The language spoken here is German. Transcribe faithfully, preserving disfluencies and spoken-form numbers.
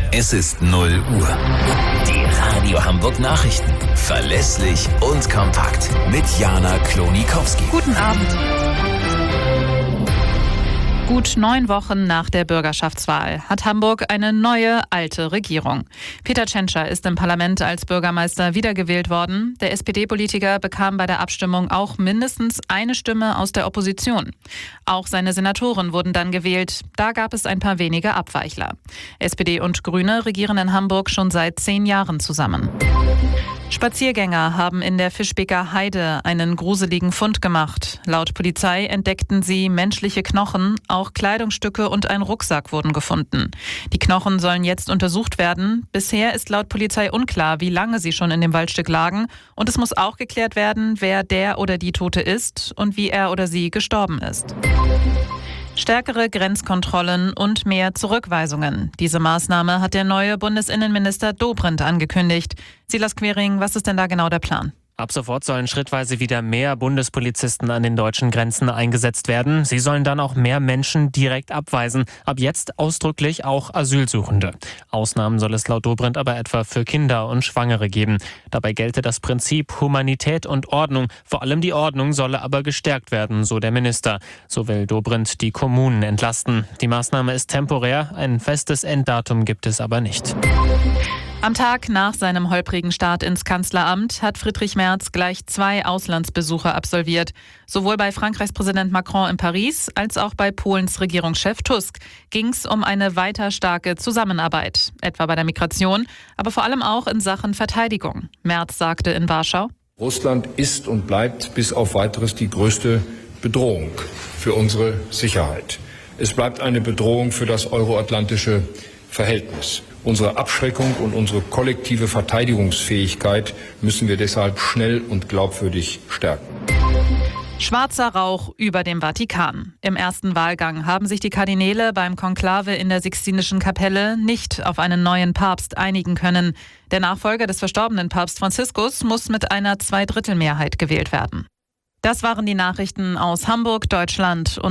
Es ist null Uhr. Die Radio Hamburg Nachrichten. Verlässlich und kompakt. Mit Jana Klonikowski. Guten Abend. Gut neun Wochen nach der Bürgerschaftswahl hat Hamburg eine neue, alte Regierung. Peter Tschentscher ist im Parlament als Bürgermeister wiedergewählt worden. Der S P D-Politiker bekam bei der Abstimmung auch mindestens eine Stimme aus der Opposition. Auch seine Senatoren wurden dann gewählt. Da gab es ein paar wenige Abweichler. S P D und Grüne regieren in Hamburg schon seit zehn Jahren zusammen. Spaziergänger haben in der Fischbeker Heide einen gruseligen Fund gemacht. Laut Polizei entdeckten sie menschliche Knochen, auch Kleidungsstücke und ein Rucksack wurden gefunden. Die Knochen sollen jetzt untersucht werden. Bisher ist laut Polizei unklar, wie lange sie schon in dem Waldstück lagen. Und es muss auch geklärt werden, wer der oder die Tote ist und wie er oder sie gestorben ist. Stärkere Grenzkontrollen und mehr Zurückweisungen. Diese Maßnahme hat der neue Bundesinnenminister Dobrindt angekündigt. Silas Quiring, was ist denn da genau der Plan? Ab sofort sollen schrittweise wieder mehr Bundespolizisten an den deutschen Grenzen eingesetzt werden. Sie sollen dann auch mehr Menschen direkt abweisen. Ab jetzt ausdrücklich auch Asylsuchende. Ausnahmen soll es laut Dobrindt aber etwa für Kinder und Schwangere geben. Dabei gelte das Prinzip Humanität und Ordnung. Vor allem die Ordnung solle aber gestärkt werden, so der Minister. So will Dobrindt die Kommunen entlasten. Die Maßnahme ist temporär. Ein festes Enddatum gibt es aber nicht. Am Tag nach seinem holprigen Start ins Kanzleramt hat Friedrich Merz gleich zwei Auslandsbesuche absolviert. Sowohl bei Frankreichs Präsident Macron in Paris als auch bei Polens Regierungschef Tusk ging es um eine weiter starke Zusammenarbeit, etwa bei der Migration, aber vor allem auch in Sachen Verteidigung. Merz sagte in Warschau: Russland ist und bleibt bis auf Weiteres die größte Bedrohung für unsere Sicherheit. Es bleibt eine Bedrohung für das euroatlantische Verhältnis. Unsere Abschreckung und unsere kollektive Verteidigungsfähigkeit müssen wir deshalb schnell und glaubwürdig stärken. Schwarzer Rauch über dem Vatikan. Im ersten Wahlgang haben sich die Kardinäle beim Konklave in der Sixtinischen Kapelle nicht auf einen neuen Papst einigen können. Der Nachfolger des verstorbenen Papst Franziskus muss mit einer Zweidrittelmehrheit gewählt werden. Das waren die Nachrichten aus Hamburg, Deutschland und